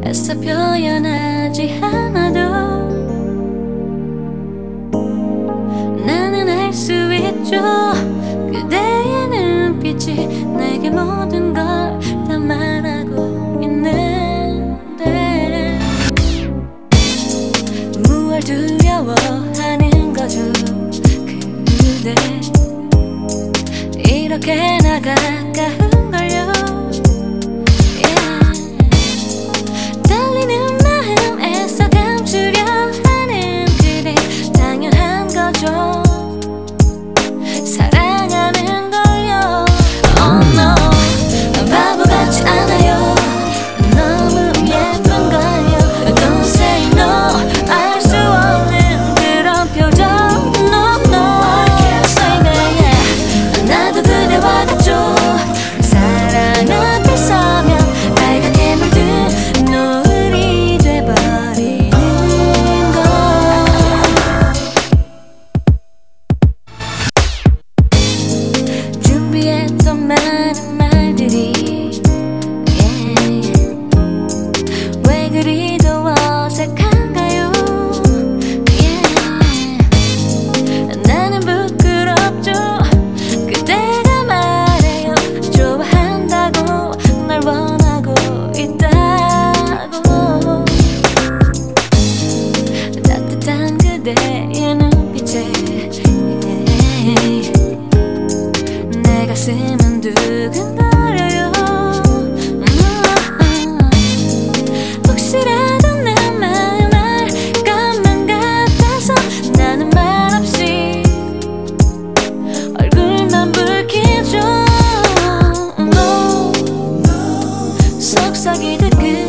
애써 표현하지 않아도 나는 알 수 있죠. 그대의 눈빛이 내게 모든 걸 다 말하고 있는데 무얼 두려워하는 거죠. 그대 이렇게 나가 가까운걸요. 떨리는 마음 애써 감추려 하는 그대 당연한 거죠. 사랑하는 걸요. Oh no, 바보 같지 않아요. 너무 예쁜 걸요. Don't say no, 알 수 없는 그런 표정. No no, I can't say that yeah. 나도 그대와 같죠. 사랑 앞에 서면 빨갛게 물든 노을이 돼버리는 걸. 준비했던 많은 말들이 yeah. 왜 그리도 어색한가요? yeah. 나는 부끄럽죠. 그대가 말해요. 좋아한다고 날 원하고 있다고. 따뜻한 그대의 눈빛에 yeah. 내 가슴은 두근거려요. 혹시라도 내 마음 알 것만 같아서 나는 말없이 얼굴만 붉히죠. 속삭이듯